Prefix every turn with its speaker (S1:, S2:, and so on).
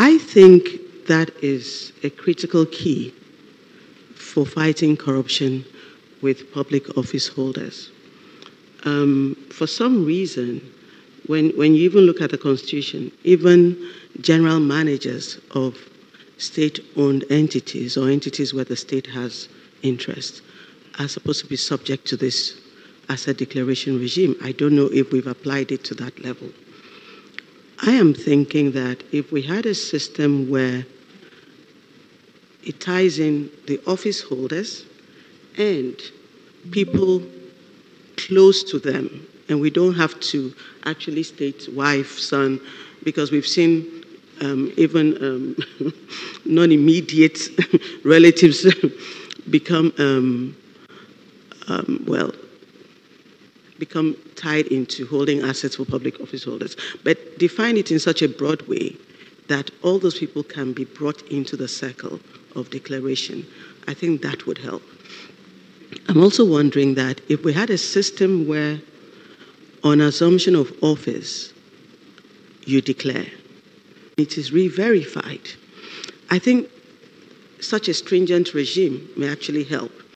S1: I think that is a critical key for fighting corruption with public office holders. For some reason, when you even look at the Constitution, even general managers of state-owned entities or entities where the state has interest are supposed to be subject to this asset declaration regime. I don't know if we've applied it to that level. I am thinking that if we had a system where it ties in the office holders and people close to them, and we don't have to actually state wife, son, because we've seen even non-immediate relatives become tied into holding assets for public office holders. But define it in such a broad way that all those people can be brought into the circle of declaration. I think that would help. I'm also wondering that if we had a system where on assumption of office, you declare, it is re-verified, I think such a stringent regime may actually help.